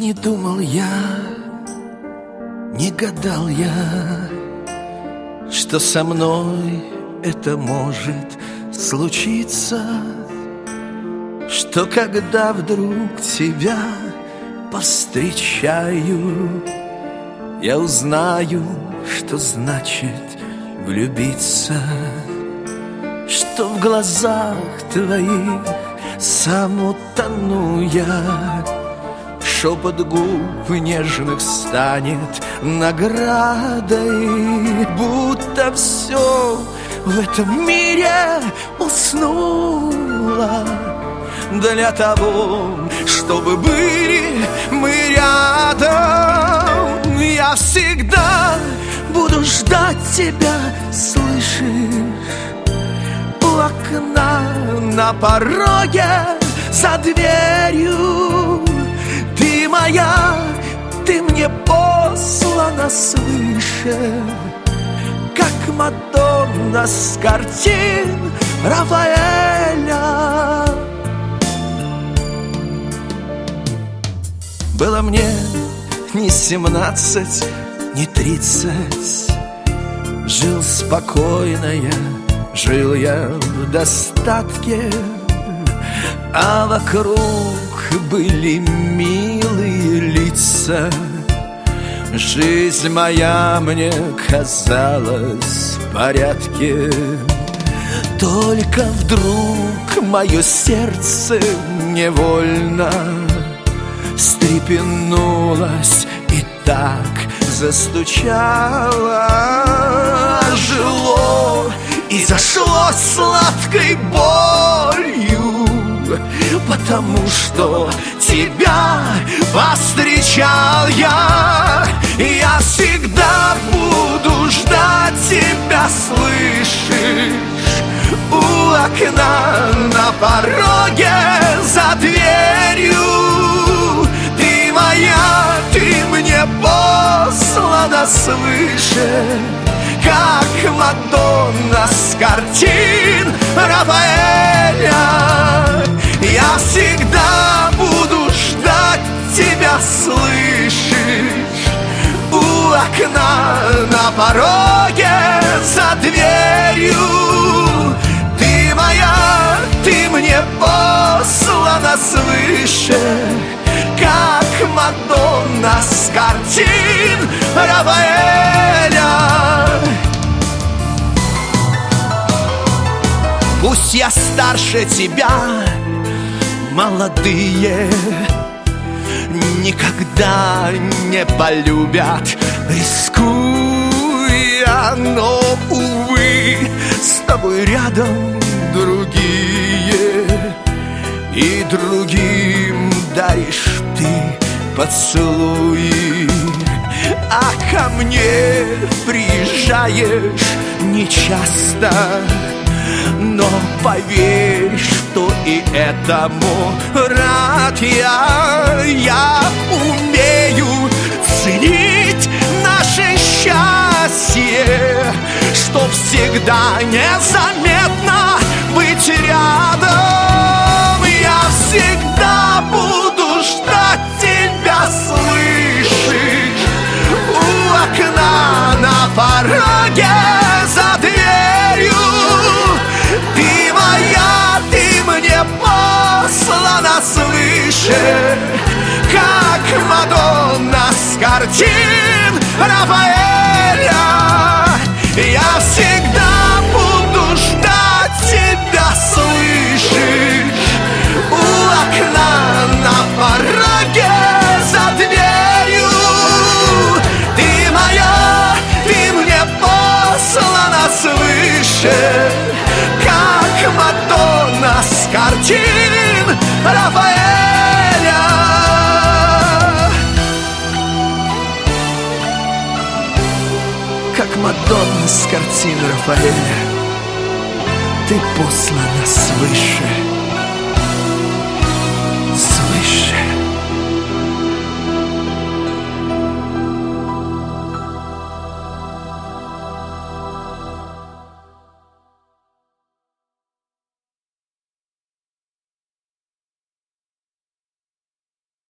Не думал я, не гадал я, что со мной это может случиться, что когда вдруг тебя повстречаю, я узнаю, что значит влюбиться, что в глазах твоих сам утону я, шепот губ нежных станет наградой, будто все в этом мире уснуло для того, чтобы были мы рядом. Я всегда буду ждать тебя, слышишь? У окна, на пороге, за дверью. Ты моя, ты мне послана свыше, как Мадонна с картин Рафаэля. Было мне ни 17, ни 30. Жил спокойно я, жил я в достатке, а вокруг были милые лица. Жизнь моя мне казалась в порядке. Только вдруг мое сердце невольно встрепенулось и так застучало, жило и зашлось сладкой болью, потому что тебя повстречал я. Я всегда буду ждать тебя, слышишь? У окна, на пороге, за дверью. Ты моя, ты мне послана свыше, как Мадонна с картин Рафаэля. Я всегда буду ждать тебя, слышишь? У окна, на пороге, за дверью. Ты моя, ты мне послана свыше, как Мадонна с картин Рафаэля. Пусть я старше тебя, молодые никогда не полюбят, рискуя, но, увы, с тобой рядом другие, и другим даришь ты поцелуи, а ко мне приезжаешь нечасто. Но поверь, что и этому рад я. Я умею ценить наше счастье, чтоб всегда незаметно быть рядом. Я всегда буду ждать тебя, слышишь? У окна, на пороге, за дверью. Ты моя, ты мне послана свыше, как Мадонна с картин Рафаэля. Я всегда буду ждать тебя, слышишь? У окна, на пороге, за дверью. Ты моя, ты мне послана свыше, как Мадонна с картин Рафаэля. Как Мадонна с картин Рафаэля, ты послана свыше.